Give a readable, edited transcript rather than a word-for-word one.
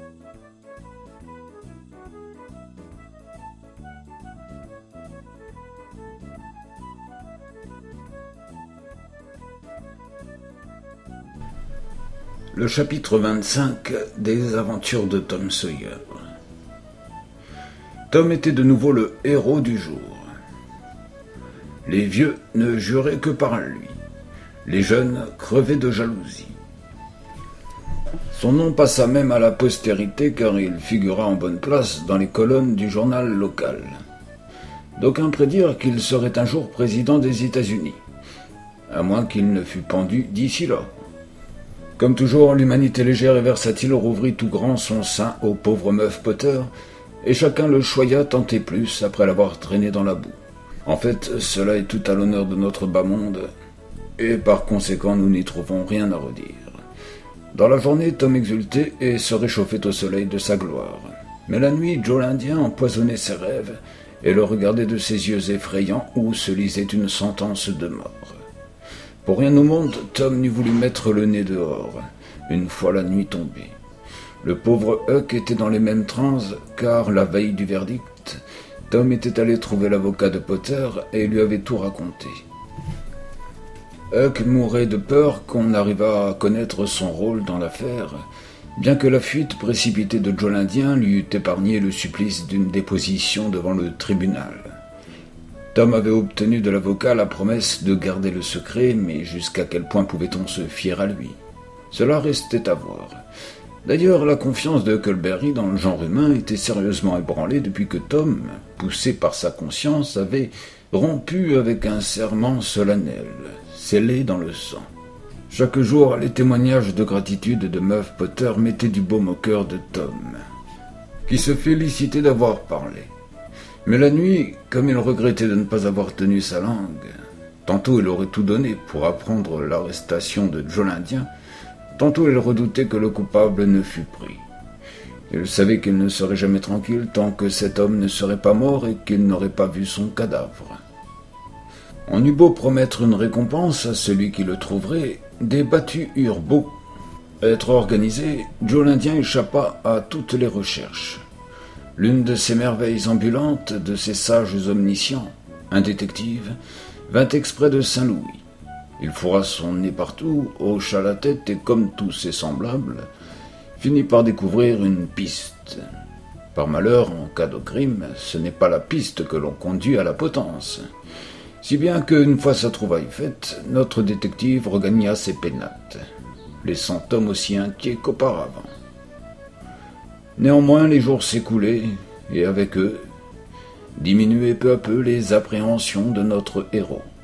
Le chapitre 25 des aventures de Tom Sawyer. Tom était de nouveau le héros du jour. Les vieux ne juraient que par lui. Les jeunes crevaient de jalousie. Son nom passa même à la postérité car il figura en bonne place dans les colonnes du journal local. D'aucuns prédirent qu'il serait un jour président des États-Unis, à moins qu'il ne fût pendu d'ici là. Comme toujours, l'humanité légère et versatile rouvrit tout grand son sein au pauvre Meuf Potter, et chacun le choya tant et plus après l'avoir traîné dans la boue. En fait, cela est tout à l'honneur de notre bas monde, et par conséquent nous n'y trouvons rien à redire. Dans la journée, Tom exultait et se réchauffait au soleil de sa gloire. Mais la nuit, Joe l'Indien empoisonnait ses rêves, et le regardait de ses yeux effrayants où se lisait une sentence de mort. Pour rien au monde, Tom n'eût voulu mettre le nez dehors, une fois la nuit tombée. Le pauvre Huck était dans les mêmes transes, car la veille du verdict, Tom était allé trouver l'avocat de Potter et lui avait tout raconté. Huck mourait de peur qu'on arrivât à connaître son rôle dans l'affaire, bien que la fuite précipitée de Joe l'Indien lui eût épargné le supplice d'une déposition devant le tribunal. Tom avait obtenu de l'avocat la promesse de garder le secret, mais jusqu'à quel point pouvait-on se fier à lui? Cela restait à voir. D'ailleurs, la confiance de Huckleberry dans le genre humain était sérieusement ébranlée depuis que Tom, poussé par sa conscience, avait rompu avec un serment solennel, scellé dans le sang. Chaque jour, les témoignages de gratitude de Meuf Potter mettaient du baume au cœur de Tom, qui se félicitait d'avoir parlé. Mais la nuit, comme il regrettait de ne pas avoir tenu sa langue, tantôt il aurait tout donné pour apprendre l'arrestation de Joe l'Indien, tantôt il redoutait que le coupable ne fût pris. Il savait qu'il ne serait jamais tranquille tant que cet homme ne serait pas mort et qu'il n'aurait pas vu son cadavre. On eut beau promettre une récompense à celui qui le trouverait, des battues eurent beau être organisées, Joe l'Indien échappa à toutes les recherches. L'une de ces merveilles ambulantes, de ces sages omniscients, un détective, vint exprès de Saint-Louis. Il fourra son nez partout, hocha la tête et, comme tous ses semblables, finit par découvrir une piste. Par malheur, en cas de crime, ce n'est pas la piste que l'on conduit à la potence. Si bien qu'une fois sa trouvaille faite, notre détective regagna ses pénates, laissant Tom aussi inquiet qu'auparavant. Néanmoins, les jours s'écoulaient, et avec eux, diminuaient peu à peu les appréhensions de notre héros.